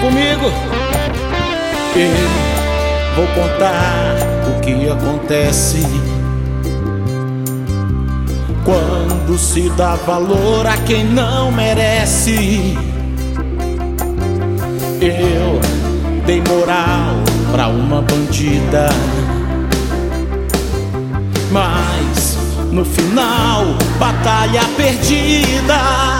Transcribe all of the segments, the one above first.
comigo. Eu vou contar o que acontece quando se dá valor a quem não merece. Eu dei moral pra uma bandida, mas no final, batalha perdida.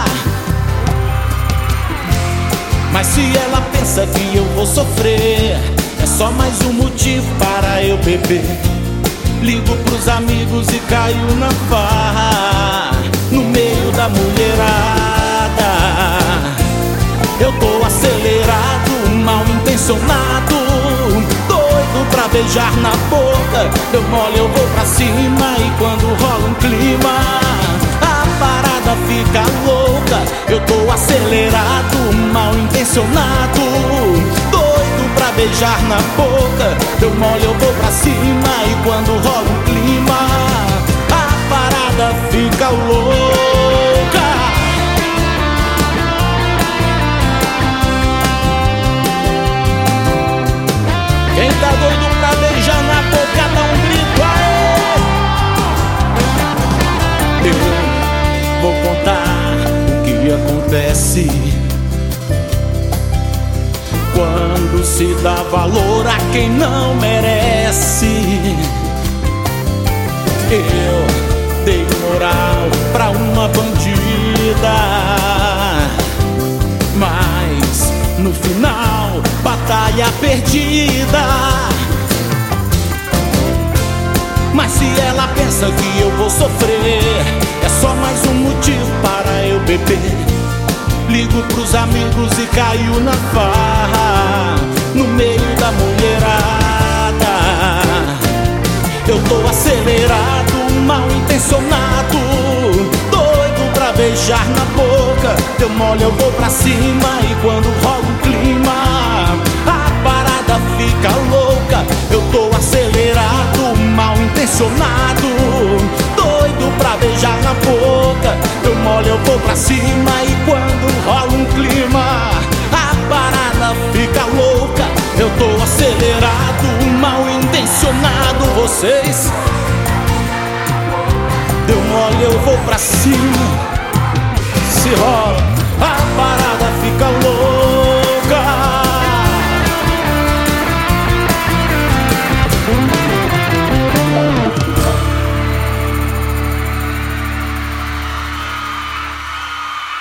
Mas se ela pensa que eu vou sofrer, é só mais um motivo para eu beber. Ligo pros amigos e caio na farra, no meio da mulherada. Eu tô acelerado, mal intencionado, doido pra beijar na boca. Deu mole, eu vou pra cima, e quando rola um clima, a parada fica louca. Eu tô acelerado, mal intencionado, doido pra beijar na boca. Deu mole, eu vou pra cima, e quando rola um clima, a parada fica louca. Quem tá doido pra beijar na boca, dá um grito aí. Eu vou contar o que acontece quando se dá valor a quem não merece. Eu dei moral pra uma bandida, mas no final, batalha perdida. Mas se ela pensa que eu vou sofrer, é só mais um motivo para eu beber. Ligo pros amigos e caio na farra, no meio da mulherada. Eu tô acelerado, mal intencionado, doido pra beijar na boca. Deu mole, eu vou pra cima, e quando rola um clima, a parada fica louca. Eu tô acelerado, mal intencionado, doido pra beijar na boca. Deu mole, eu vou pra cima, e quando rola um clima, a parada fica louca. Eu tô acelerado, mal intencionado, vocês. Deu mole, eu vou pra cima, se rola.